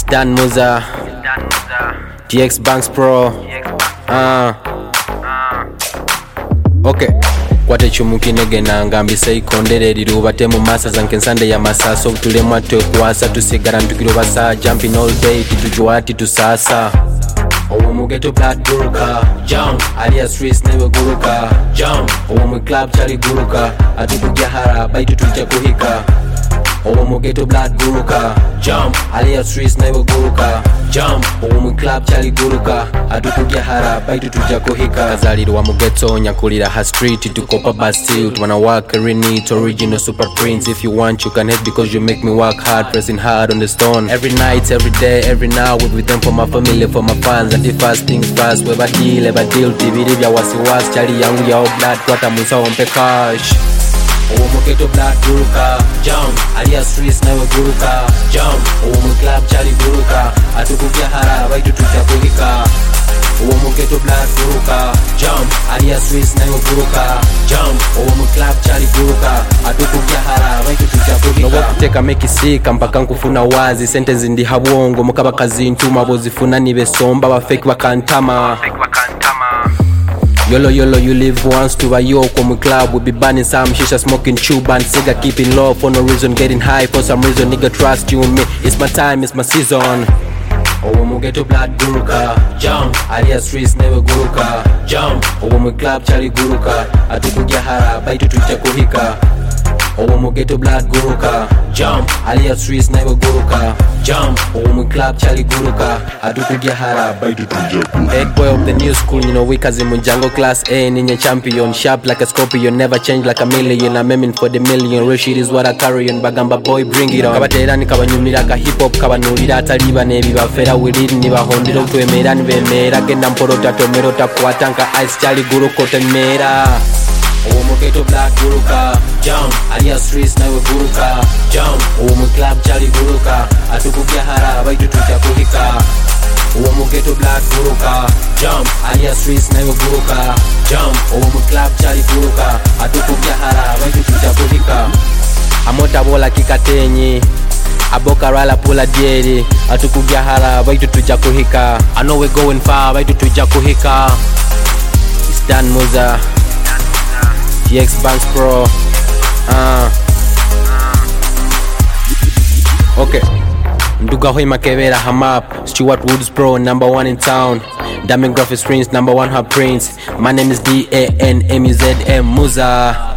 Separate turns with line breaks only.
Dan Muza, TX Banks Pro. Okay. Kwate chumukine nanga mbise ikondere rirubate mu masa zanke nsande ya masaso tulemwa twe kwasa tusigara ntukiro basa jumping all day tujwati tusasa owo mu ghetto black guruka jump alias streets never guruka jump owo mu club chali guruka atukujya hara baitu tujja kuhika owo mu ghetto black guruka jump alias streets never guruka jump owo mu club chali guruka atukujya hara baitu tujja kuhika kazalirwa mu ghetto nyakulira ha street tukopa bastille twana work renit original super prince if you want you can hit because you make me work hard pressing hard on the stone every night every day every now with them for my family for my fans and the first things first we deal tibiri bya wasiwasi chali yangu ya blood kwata musa ompe cash owo mu ghetto black guruka jump alias streets never guruka jump owo mu club chali guruka atukujya hara baitu tujja kuhika owo mu ghetto black guruka jump alias streets never guruka jump owo mu club chali guruka atukujya hara baitu tujja kuhika no kuteka mekisika mpaka nkufuna wazi sentence ndi habwongo mukaba kazi ntuma bozifuna nibe somba ba fake bakantama Yolo you live once to a yoke on my club we be burning some shisha smoking chew and cigar keeping low for no reason getting high for some reason nigga trust you and me it's my time it's my season owo mu ghetto black guruka jump alias streets never guruka jump owo mu club chali guruka atukujya hara baitu tujja kuhika owo mu ghetto black guruka jump alias streets never guruka jump owo mu club chali guruka atukujya hara baitu tujja kuhika head boy of the new school you know we kazi mu jungle class A ninja champion sharp like a scorpion never change like a million I'm aiming for the million real shit is what I carry on bagamba boy bring it on kabaterani kabanyumira ka hip hop kabanulira ataliba nebi bafera with ni bahondira kwemera nibemera genda mporota tomero takwatanka ice chali guruko temera owo mu ghetto black guruka jump alias streets never guruka jump owo mu club chali guruka atukujya hara baitu tujja kuhika owo mu ghetto black guruka jump alias streets never guruka jump owo mu club chali guruka atukujya hara baitu tujja kuhika amota bola kikatenyi aboka rala pula dieri atukujya hara baitu tujja kuhika I know we going far baitu tujja kuhika it's Dan Muza TX Banks Pro. Okay. Nduga hoi makevera hamap Stuart Woods Pro #1 in town Diamond Graphics Prince #1 her prince My name is DANMUZM Muza